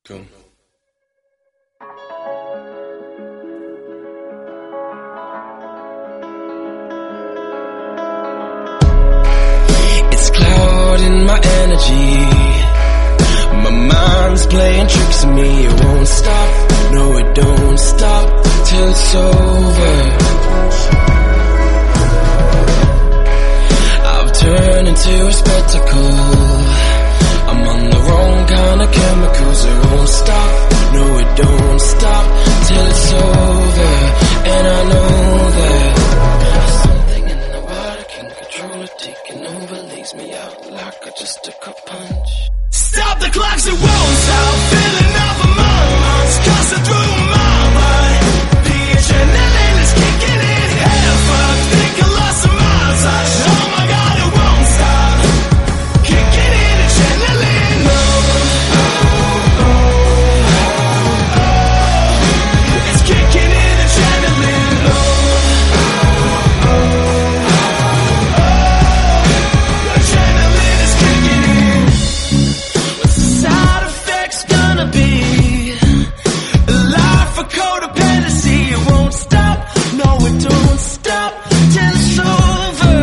Cool. It's clouding my energy. My mind's playing tricks on me. It won't stop, no it don't stop till it's over. I've turned into a spectacle. I'm on the wrong kind of chemicals. It won't stop, no it don't stop till it's over. And I know that something in the water can control it, taking over, leaves me out like I just took a punch. Stop the clocks, it won't stop, filling up my lungs, coursing through my mind. The adrenaline is kicking in, head fucked, think I lost some miles. Oh my god, it won't stop, kicking in adrenaline. It's kicking in adrenaline. Adrenaline is kicking in. What's the side effects gonna be? A life for codependency. It won't stop, no it don't stop till it's over.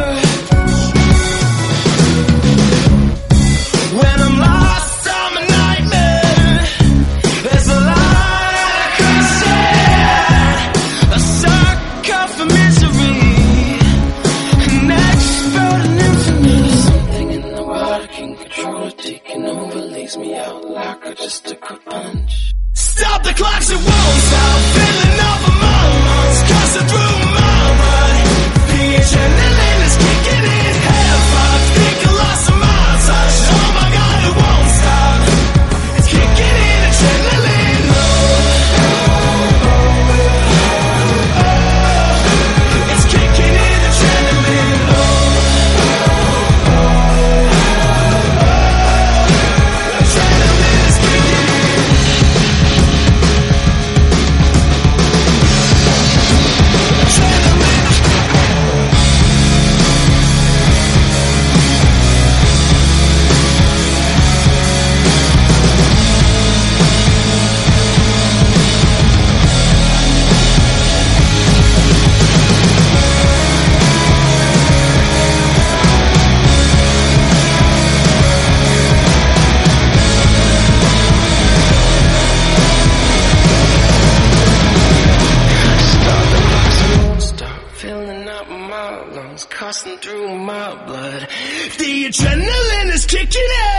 When I'm lost, I'm a nightmare. There's a lot I could say. A sucker for misery, an expert in infamy. Something in the water can control it, taking over, leaves me out like I just took a punch. Stop the clocks, it won't stop, filling up my lungs, coursing through my mind. The adrenaline is kicking in, head fucked, think I lost some miles. Oh my god, it won't stop, it's kicking in adrenaline. It's kicking in adrenaline. Adrenaline is kicking in. Filling up my lungs, coursing through my blood. The adrenaline is kicking in.